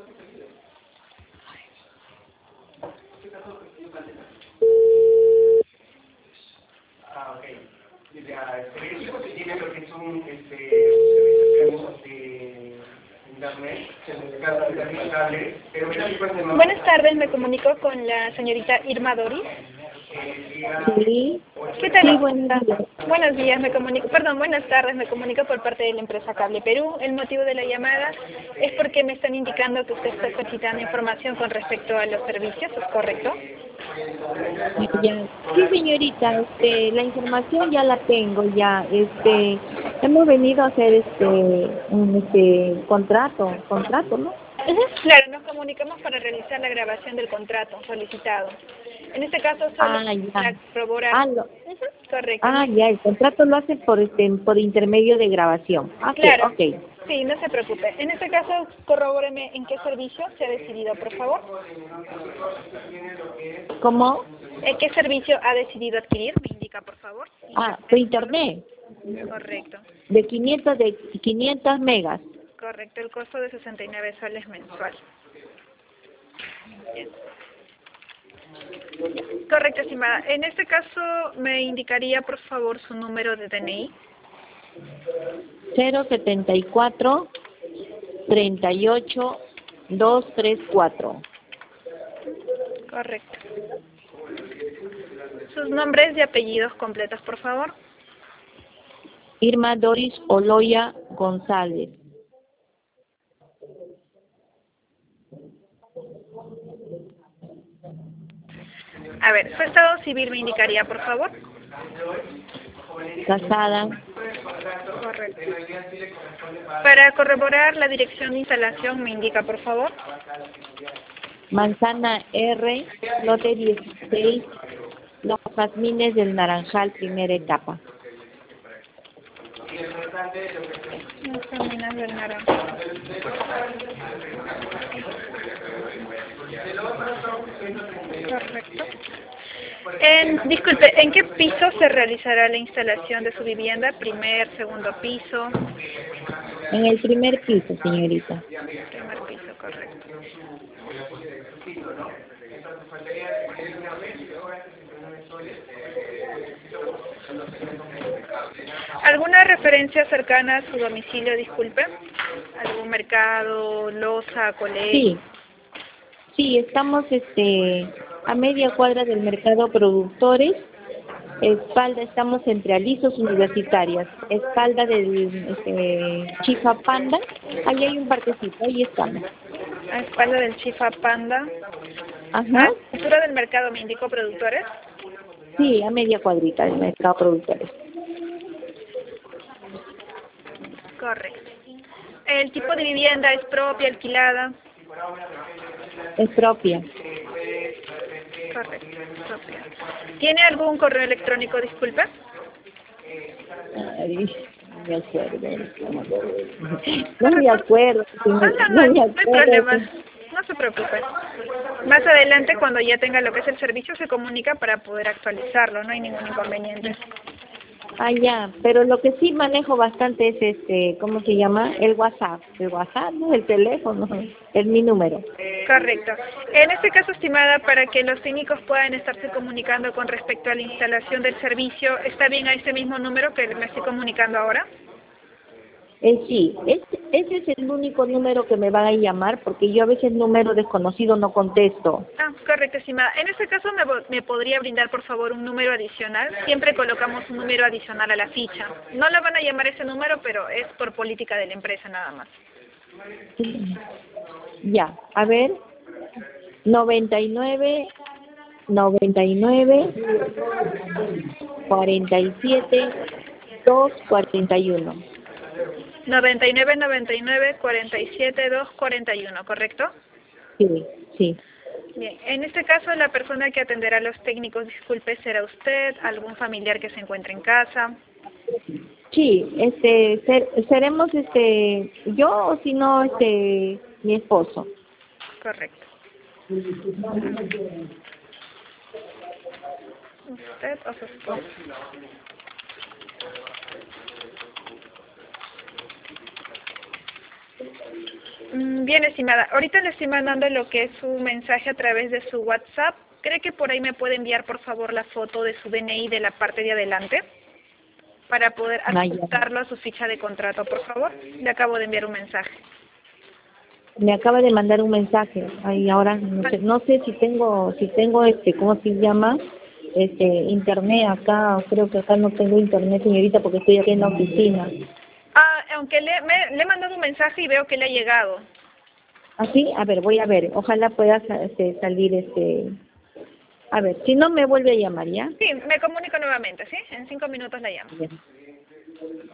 Ah, ok. Ya, el equipo que tiene lo que es un servicio de internet, pero buenas tardes, me comunico con la señorita Irma Doris. Sí, ¿Qué tal? sí, buenos días. Buenos días, buenas tardes, me comunico por parte de la empresa Cable Perú. El motivo de la llamada es porque me están indicando que usted está solicitando información con respecto a los servicios, ¿es correcto? Ya. Sí, señorita, la información ya la tengo, ya, hemos venido a hacer un contrato, ¿no? Claro, nos comunicamos para realizar la grabación del contrato solicitado. En este caso solo para Ya. corroborar. Correcto. Ya, el contrato lo hacen por intermedio de grabación. Claro. Ok. Sí, no se preocupe. En este caso, corrobóreme en qué servicio se ha decidido, por favor. ¿Cómo? ¿En qué servicio ha decidido adquirir? Me indica, por favor. Por internet. Correcto. De 500 megas. Correcto, el costo de 69 soles mensual. Bien. Correcto, estimada. En este caso, me indicaría, por favor, su número de DNI. 074 38 234. Correcto. Sus nombres y apellidos completos, por favor. Irma Doris Oloya González. A ver, su estado civil me indicaría, por favor. Casada. Correcto. Para corroborar la dirección de instalación, me indica, por favor. Manzana R, lote 16, Los Jazmines del Naranjal, primera etapa. Los Jazmines del Naranjal. Correcto. Disculpe, ¿en qué piso se realizará la instalación de su vivienda? ¿Primer, segundo piso? En el primer piso, señorita. Primer piso, correcto. ¿Alguna referencia cercana a su domicilio, disculpe? ¿Algún mercado, loza, colegio? Sí, estamos a media cuadra del mercado Productores. Estamos entre Alisos Universitarias, espalda del Chifa Panda. Ahí hay un parquecito, ahí estamos. A espalda del Chifa Panda. Ajá. ¿A la altura del mercado me indicó Productores? Sí, a media cuadrita del mercado Productores. Correcto. ¿El tipo de vivienda es propia, alquilada? Es propia. Correcto, propia. ¿Tiene algún correo electrónico, disculpe? Ay, no me acuerdo. No me acuerdo. No hay problema. No se preocupe. Más adelante, cuando ya tenga lo que es el servicio, se comunica para poder actualizarlo. No hay ningún inconveniente. Ya, pero lo que sí manejo bastante es ¿cómo se llama? El WhatsApp, ¿no? El teléfono, es mi número. Correcto. En este caso, estimada, para que los técnicos puedan estarse comunicando con respecto a la instalación del servicio, ¿está bien a este mismo número que me estoy comunicando ahora? Sí, ese es el único número que me van a llamar porque yo a veces número desconocido no contesto. Correcto, estimada. En este caso, ¿me podría brindar, por favor, un número adicional? Siempre colocamos un número adicional a la ficha. No la van a llamar ese número, pero es por política de la empresa nada más. Sí. Ya, a ver, 99 47 241. 99 47 241, ¿correcto? Sí. Bien, en este caso la persona que atenderá a los técnicos, disculpe, ¿será usted, algún familiar que se encuentre en casa? Sí, seremos yo o si no mi esposo. Correcto. ¿Usted o su esposo? Bien, estimada. Ahorita le estoy mandando lo que es su mensaje a través de su WhatsApp. ¿Cree que por ahí me puede enviar, por favor, la foto de su DNI de la parte de adelante? Para poder adjuntarlo a su ficha de contrato, por favor. Le acabo de enviar un mensaje. Me acaba de mandar un mensaje. Ay, ahora no sé si tengo ¿cómo se llama? Internet acá. Creo que acá no tengo internet, señorita, porque estoy aquí en la oficina. Aunque le he mandado un mensaje y veo que le ha llegado. ¿Ah, sí? A ver, voy a ver. Ojalá pueda salir A ver, si no me vuelve a llamar, ¿ya? Sí, me comunico nuevamente, ¿sí? En 5 minutos la llamo. Bien.